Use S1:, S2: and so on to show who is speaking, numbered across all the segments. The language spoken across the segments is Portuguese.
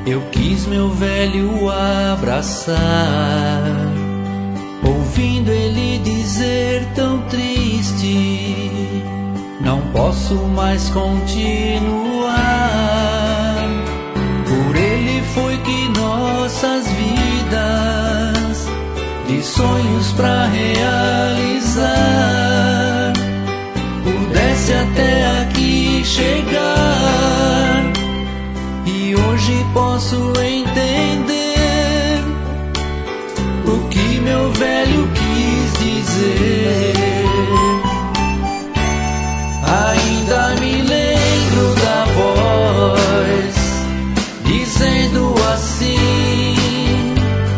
S1: Eu quis meu velho abraçar, ouvindo ele dizer tão triste: não posso mais continuar. Por ele foi que nossas vidas, de sonhos pra realizar, pudesse até aqui chegar. E hoje posso entender o que meu velho quis dizer. Ainda me lembro da voz dizendo assim: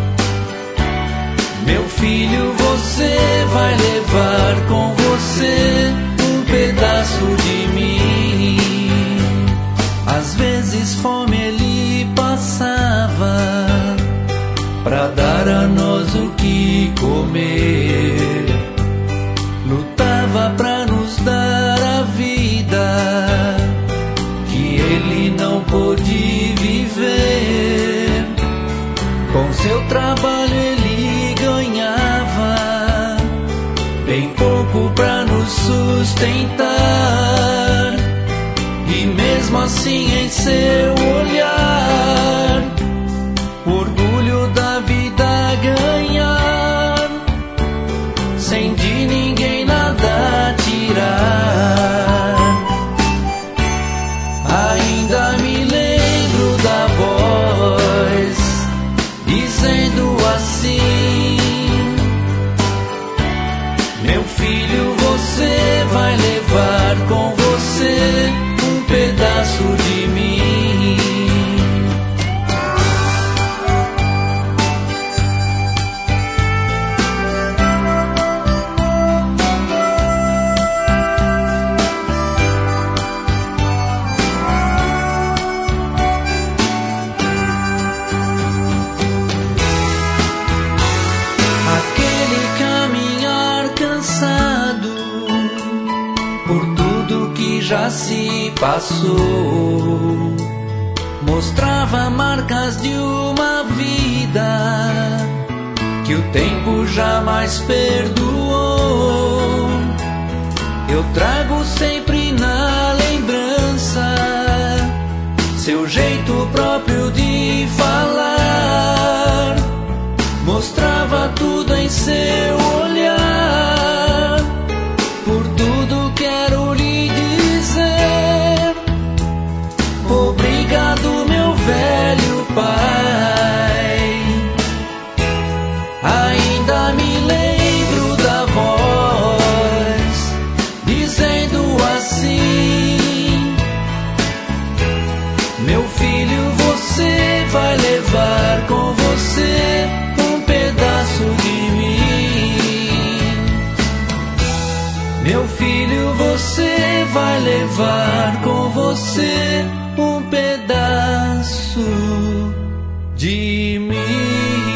S1: meu filho, você vai levar com você um pedaço de mim. Às vezes fome ele passava pra dar a nós o que comer. Lutava pra nos dar a vida que ele não pôde viver. Com seu trabalho ele ganhava bem pouco pra nos sustentar. E mesmo assim em seu olhar, o orgulho da vida ganhar, sem de ninguém nada tirar. Ainda me lembro da voz dizendo assim: meu filho, você vai levar com você um pedaço de mim. Aquele caminhar cansado por tudo que já se passou, mostrava marcas de uma vida que o tempo jamais perdoou. Eu trago sempre na lembrança seu jeito próprio de falar, mostrava tudo em seu olhar. Por tudo quero lhe dizer obrigado, meu velho pai. Ainda me lembro da voz dizendo assim: meu filho, você vai levar com você um pedaço de mim. Meu filho, você vai levar com você um pedaço de mim.